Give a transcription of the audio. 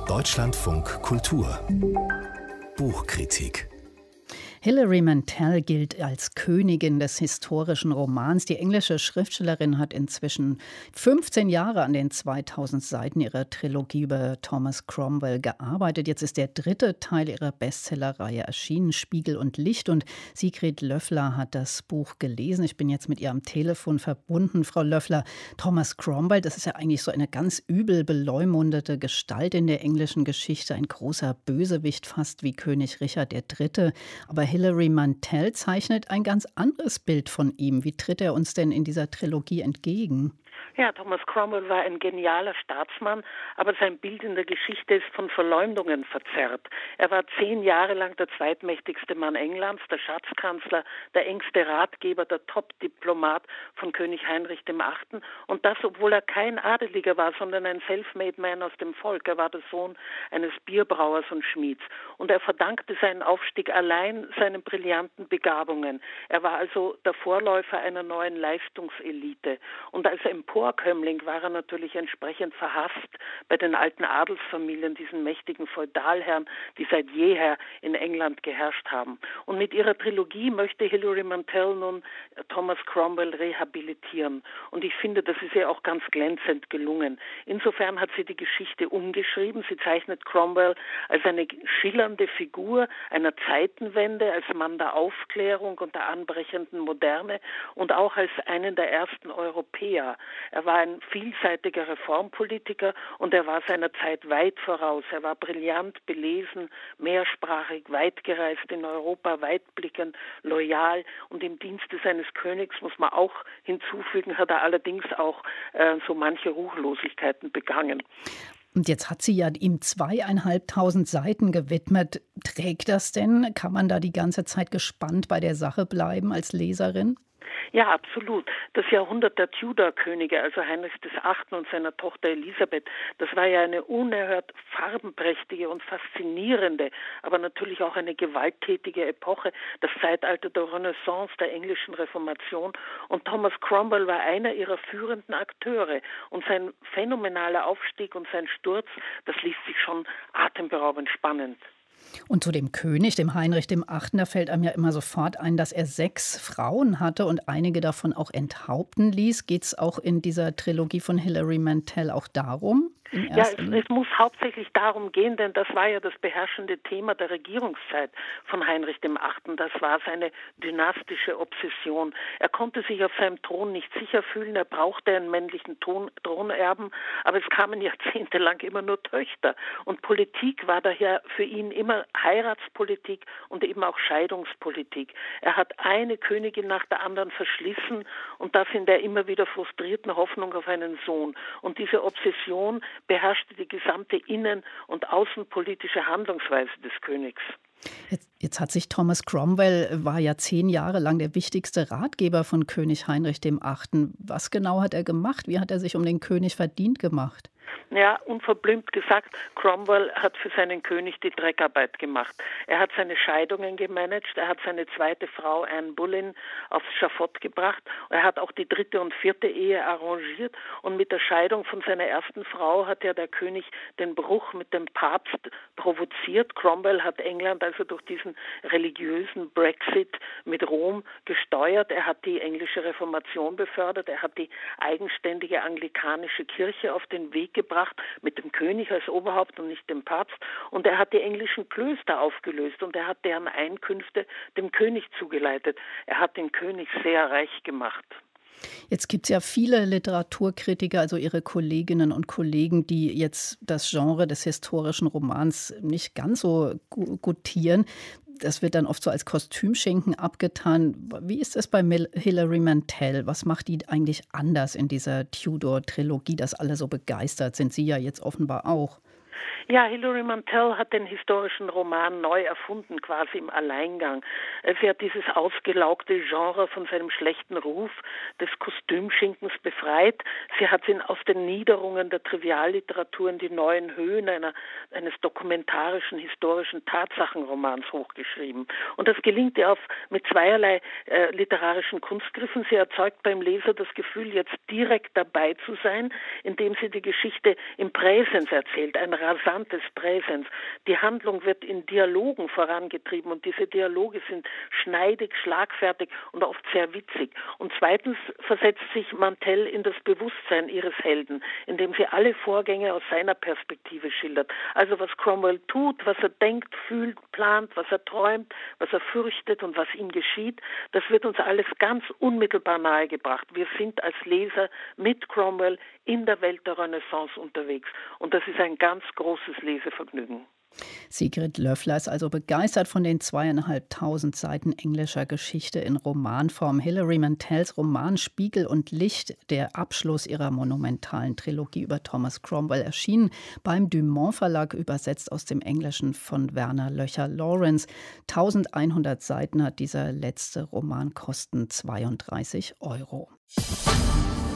Deutschlandfunk Kultur Buchkritik. Hilary Mantel gilt als Königin des historischen Romans. Die englische Schriftstellerin hat inzwischen 15 Jahre an den 2000 Seiten ihrer Trilogie über Thomas Cromwell gearbeitet. Jetzt ist der dritte Teil ihrer Bestsellerreihe erschienen, Spiegel und Licht. Und Sigrid Löffler hat das Buch gelesen. Ich bin jetzt mit ihr am Telefon verbunden. Frau Löffler, Thomas Cromwell, das ist ja eigentlich so eine ganz übel beleumundete Gestalt in der englischen Geschichte. Ein großer Bösewicht, fast wie König Richard III. Aber Hilary Mantel zeichnet ein ganz anderes Bild von ihm. Wie tritt er uns denn in dieser Trilogie entgegen? Ja, Thomas Cromwell war ein genialer Staatsmann, aber sein Bild in der Geschichte ist von Verleumdungen verzerrt. Er war 10 Jahre lang der zweitmächtigste Mann Englands, der Schatzkanzler, der engste Ratgeber, der Top-Diplomat von König Heinrich VIII. Und das, obwohl er kein Adeliger war, sondern ein Self-made Man aus dem Volk. Er war der Sohn eines Bierbrauers und Schmieds. Und er verdankte seinen Aufstieg allein seinen brillanten Begabungen. Er war also der Vorläufer einer neuen Leistungselite. Und als Emporkömmling war er natürlich entsprechend verhasst bei den alten Adelsfamilien, diesen mächtigen Feudalherren, die seit jeher in England geherrscht haben. Und mit ihrer Trilogie möchte Hilary Mantel nun Thomas Cromwell rehabilitieren. Und ich finde, das ist ihr auch ganz glänzend gelungen. Insofern hat sie die Geschichte umgeschrieben. Sie zeichnet Cromwell als eine schillernde Figur einer Zeitenwende, als Mann der Aufklärung und der anbrechenden Moderne und auch als einen der ersten Europäer. Er war ein vielseitiger Reformpolitiker und er war seiner Zeit weit voraus. Er war brillant, belesen, mehrsprachig, weit gereist in Europa, weitblickend, loyal und im Dienste seines Königs, muss man auch hinzufügen, hat er allerdings auch so manche Ruchlosigkeiten begangen. Und jetzt hat sie ja ihm 2.500 Seiten gewidmet. Trägt das denn? Kann man da die ganze Zeit gespannt bei der Sache bleiben als Leserin? Ja, absolut. Das Jahrhundert der Tudor-Könige, also Heinrich VIII. Und seiner Tochter Elisabeth, das war ja eine unerhört farbenprächtige und faszinierende, aber natürlich auch eine gewalttätige Epoche, das Zeitalter der Renaissance, der englischen Reformation. Und Thomas Cromwell war einer ihrer führenden Akteure. Und sein phänomenaler Aufstieg und sein Sturz, das liest sich schon atemberaubend spannend. Und zu dem König, dem Heinrich VIII., da fällt einem ja immer sofort ein, dass er 6 Frauen hatte und einige davon auch enthaupten ließ. Geht es auch in dieser Trilogie von Hilary Mantel auch darum? Ja, es muss hauptsächlich darum gehen, denn das war ja das beherrschende Thema der Regierungszeit von Heinrich VIII. Das war seine dynastische Obsession. Er konnte sich auf seinem Thron nicht sicher fühlen, er brauchte einen männlichen Thronerben, aber es kamen jahrzehntelang immer nur Töchter. Und Politik war daher für ihn immer Heiratspolitik und eben auch Scheidungspolitik. Er hat eine Königin nach der anderen verschlissen und das in der immer wieder frustrierten Hoffnung auf einen Sohn. Und diese Obsession beherrschte die gesamte innen- und außenpolitische Handlungsweise des Königs. Jetzt hat sich Thomas Cromwell, war ja 10 Jahre lang der wichtigste Ratgeber von König Heinrich VIII. Was genau hat er gemacht? Wie hat er sich um den König verdient gemacht? Ja, unverblümt gesagt, Cromwell hat für seinen König die Dreckarbeit gemacht. Er hat seine Scheidungen gemanagt, er hat seine zweite Frau Anne Boleyn aufs Schafott gebracht, er hat auch die 3. und 4. Ehe arrangiert und mit der Scheidung von seiner ersten Frau hat ja der König den Bruch mit dem Papst provoziert. Cromwell hat England also durch diesen religiösen Brexit mit Rom gesteuert, er hat die englische Reformation befördert, er hat die eigenständige anglikanische Kirche auf den Weg gebracht, mit dem König als Oberhaupt und nicht dem Papst. Und er hat die englischen Klöster aufgelöst und er hat deren Einkünfte dem König zugeleitet. Er hat den König sehr reich gemacht. Jetzt gibt es ja viele Literaturkritiker, also Ihre Kolleginnen und Kollegen, die jetzt das Genre des historischen Romans nicht ganz so gutieren. Das wird dann oft so als Kostümschinken abgetan. Wie ist es bei Hilary Mantel? Was macht die eigentlich anders in dieser Tudor-Trilogie, dass alle so begeistert sind? Sie ja jetzt offenbar auch. Ja, Hilary Mantel hat den historischen Roman neu erfunden, quasi im Alleingang. Sie hat dieses ausgelaugte Genre von seinem schlechten Ruf des Kostümschinkens befreit. Sie hat ihn aus den Niederungen der Trivialliteratur in die neuen Höhen eines dokumentarischen, historischen Tatsachenromans hochgeschrieben. Und das gelingt ihr mit zweierlei literarischen Kunstgriffen. Sie erzeugt beim Leser das Gefühl, jetzt direkt dabei zu sein, indem sie die Geschichte im Präsens erzählt. Ein rasant Stand des Präsens. Die Handlung wird in Dialogen vorangetrieben und diese Dialoge sind schneidig, schlagfertig und oft sehr witzig. Und zweitens versetzt sich Mantell in das Bewusstsein ihres Helden, indem sie alle Vorgänge aus seiner Perspektive schildert. Also was Cromwell tut, was er denkt, fühlt, plant, was er träumt, was er fürchtet und was ihm geschieht, das wird uns alles ganz unmittelbar nahegebracht. Wir sind als Leser mit Cromwell in der Welt der Renaissance unterwegs. Und das ist ein ganz großes Lesevergnügen. Sigrid Löffler ist also begeistert von den 2.500 Seiten englischer Geschichte in Romanform. Hilary Mantells Roman Spiegel und Licht, der Abschluss ihrer monumentalen Trilogie über Thomas Cromwell, erschienen beim Dumont Verlag, übersetzt aus dem Englischen von Werner Löcher-Lawrence. 1.100 Seiten hat dieser letzte Roman, kosten 32 €.